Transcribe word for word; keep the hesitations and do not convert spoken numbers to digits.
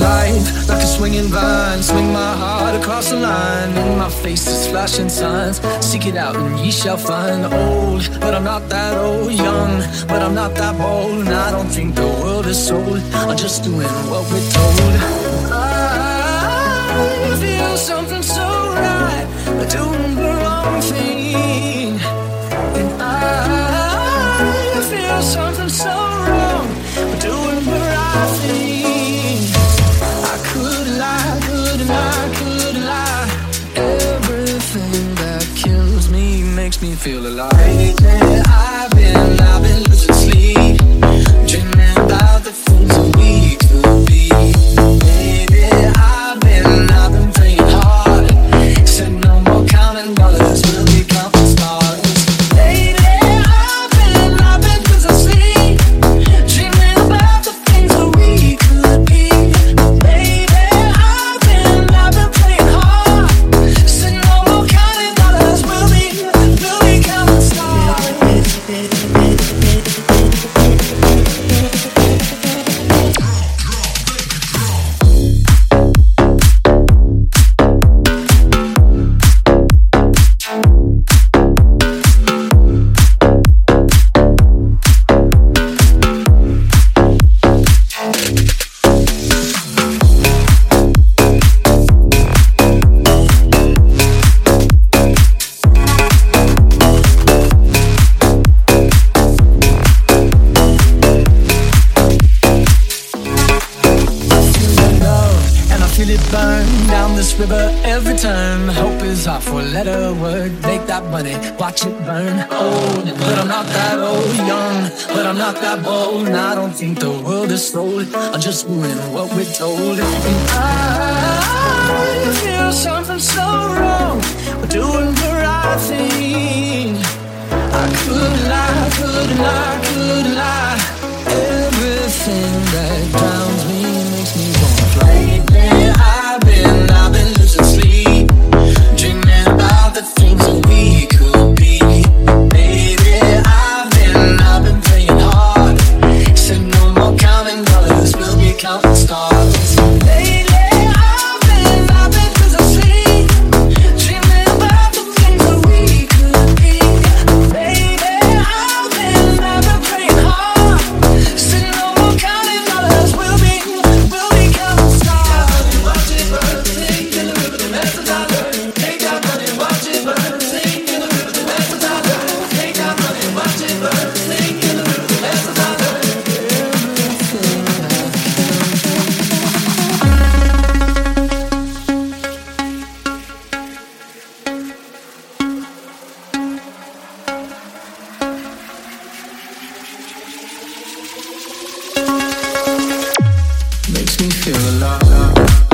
life like a swinging vine. Swing my heart across the line. In my face is flashing signs. Seek it out and ye shall find. Old, but I'm not that old. Young, but I'm not that bold. And I don't think the world is sold. I'm just doing what we're told. I feel something so right, but doing the wrong thing. And I feel something so wrong, but doing the right thing. I could lie, could lie, could lie. Everything that kills me makes me feel alive. Lately I've been, I've been losing sleep, dreaming about the things that we could be. Baby, I've been, I've been praying hard. Said no more counting dollars, we'll be counting stars. Lately I've been, I've been losing sleep, dreaming about the things that we could be. Baby, I've been, I've been praying hard. Said no more counting dollars, we'll be, we'll be counting stars. River every turn. Hope is our four-letter word. Make that money, watch it burn. Old, but I'm not that old. Young, but I'm not that bold. And I don't think the world is sold. I'm just doing what we're told. And I feel something so wrong, we're doing the right thing. I could lie, could lie, could lie. Everything that drowns me makes me wanna fly. Lately I've been, I've been losing sleep, dreaming about the things that we could be. Baby, I've been, I've been praying hard. Said no more counting dollars, we'll be counting stars. Lately I've been, I've been losing sleep, dreaming about the things that we could be. Baby, I've been, I've been praying hard. Said no more counting dollars, we'll be, we'll be counting stars. Watch it burn, sing in the river, the mess of dollar. Take that money, watch it burn, sing in the river, the mess of dollar. Take that money, watch it burn, sing in the river, the mess of dollar. Makes me feel alive.